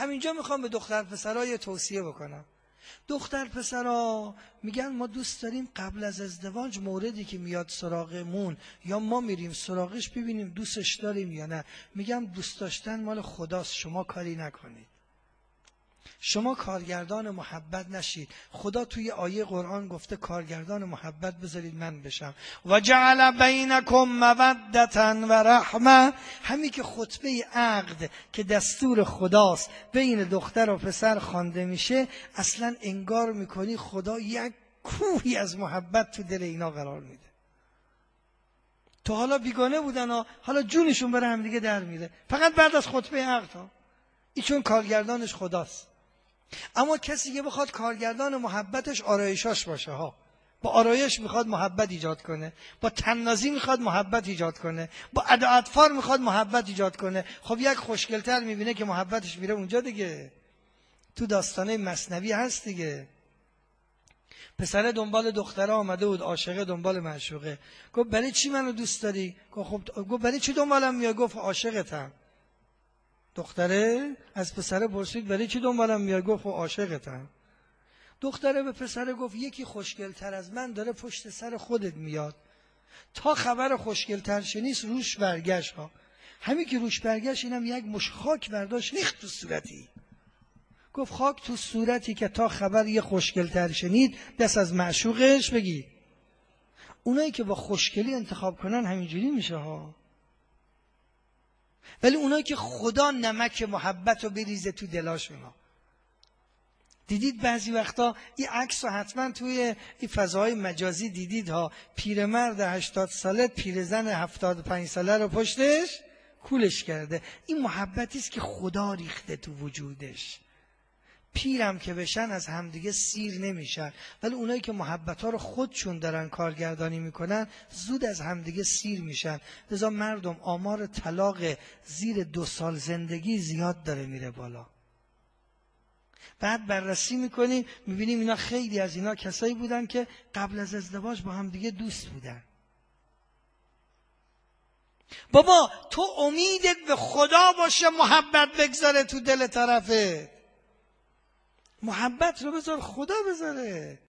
همینجا میخوام به دختر پسرای توصیه بکنم. دختر پسرا میگن ما دوست داریم قبل از ازدواج موردی که میاد سراغمون یا ما میریم سراغش ببینیم دوستش داریم یا نه. میگم دوست داشتن مال خداست، شما کاری نکنید. شما کارگردان محبت نشید. خدا توی آیه قرآن گفته کارگردان محبت بذارید من بشم. و جعل بینکم مودة و رحمه. همین که خطبه عقد که دستور خداست بین دختر و پسر خوانده میشه، اصلا انگار میکنی خدا یک کوهی از محبت تو دل اینا قرار میده. تو حالا بیگانه بودن ها، حالا جونشون بره هم دیگه در میره، فقط بعد از خطبه عقد ها. این چون کارگردانش خداست. اما کسی که بخواد کارگردان محبتش آرایشاش باشه ها، با آرایش میخواد محبت ایجاد کنه، با طنازی میخواد محبت ایجاد کنه، با اطفار میخواد محبت ایجاد کنه، خب یک خوشگلتر میبینه که محبتش میره اونجا دیگه. تو داستانه مثنوی هست دیگه. پسر دنبال دختره آمده بود، عاشقه دنبال معشوقه. گفت برای چی منو دوست داری؟ گفت برای چی دنبالم میای؟ گفت عاشقتم. دختره از پسر پرسید برای چی دنبالم میای؟ گفت عاشقتم. دختره به پسر گفت یکی خوشگلتر از من داره پشت سر خودت میاد. تا خبر خوشگلتر شنیس روش برگشت ها. همین که روش برگشت اینم یک مش خاک برداشت ریخت تو صورتی. گفت خاک تو صورتی که تا خبر یه خوشگلتر شنید دست از معشوقش بگی. اونایی که با خوشگلی انتخاب کنن همینجوری میشه ها. ولی اونایی که خدا نمک محبت رو بریزه تو دلاشون ها. دیدید بعضی وقتا این عکس رو حتما توی این فضاهای مجازی دیدید ها، پیرمرد 80 ساله پیرزن 75 ساله رو پشتش کولش کرده. این محبتی است که خدا ریخته تو وجودش. پیرم که بشن از همدیگه سیر نمیشن، ولی اونایی که محبت‌ها رو خودشون دارن کارگردانی میکنن زود از همدیگه سیر میشن. لذا مردم آمار طلاق زیر 2 سال زندگی زیاد داره میره بالا. بعد بررسی میکنیم میبینیم اینا خیلی از اینا کسایی بودن که قبل از ازدواج با همدیگه دوست بودن. بابا تو امیدت به خدا باشه محبت بگذاره تو دل طرفه. محبت رو بذار خدا بذاره.